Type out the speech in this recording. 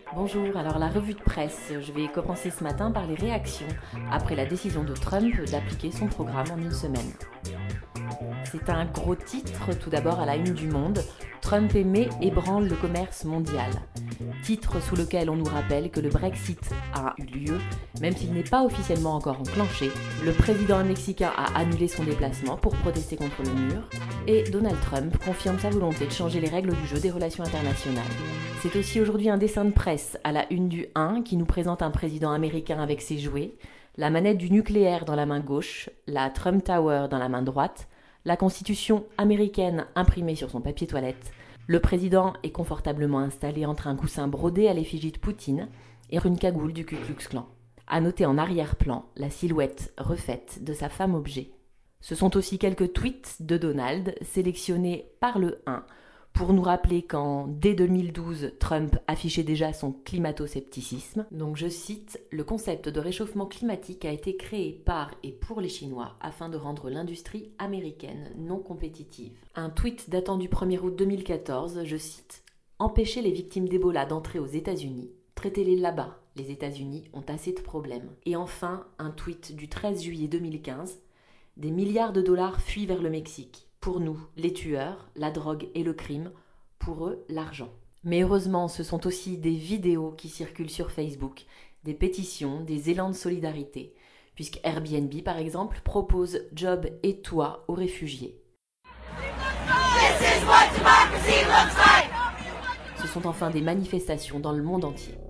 Bonjour, alors la revue de presse, je vais commencer ce matin par les réactions après la décision de Trump d'appliquer son programme en une semaine. C'est un gros titre, tout d'abord à la une du Monde, Trump émet ébranle le commerce mondial. Titre sous lequel on nous rappelle que le Brexit a eu lieu, même s'il n'est pas officiellement encore enclenché. Le président mexicain a annulé son déplacement pour protester contre le mur. Et Donald Trump confirme sa volonté de changer les règles du jeu des relations internationales. C'est aussi aujourd'hui un dessin de presse à la une du 1 qui nous présente un président américain avec ses jouets, la manette du nucléaire dans la main gauche, la Trump Tower dans la main droite, la constitution américaine imprimée sur son papier toilette. Le président est confortablement installé entre un coussin brodé à l'effigie de Poutine et une cagoule du Ku Klux Klan. À noter en arrière-plan la silhouette refaite de sa femme objet. Ce sont aussi quelques tweets de Donald sélectionnés par le 1 pour nous rappeler dès 2012, Trump affichait déjà son climato-scepticisme. Donc je cite, « Le concept de réchauffement climatique a été créé par et pour les Chinois afin de rendre l'industrie américaine non compétitive. » Un tweet datant du 1er août 2014, je cite, « Empêcher les victimes d'Ebola d'entrer aux États-Unis. Traitez-les là-bas. Les États-Unis ont assez de problèmes. » Et enfin, un tweet du 13 juillet 2015, « Des milliards de dollars fuient vers le Mexique. Pour nous, les tueurs, la drogue et le crime, pour eux, l'argent. » Mais heureusement, ce sont aussi des vidéos qui circulent sur Facebook, des pétitions, des élans de solidarité, puisque Airbnb, par exemple, propose job et toit aux réfugiés. Ce sont enfin des manifestations dans le monde entier.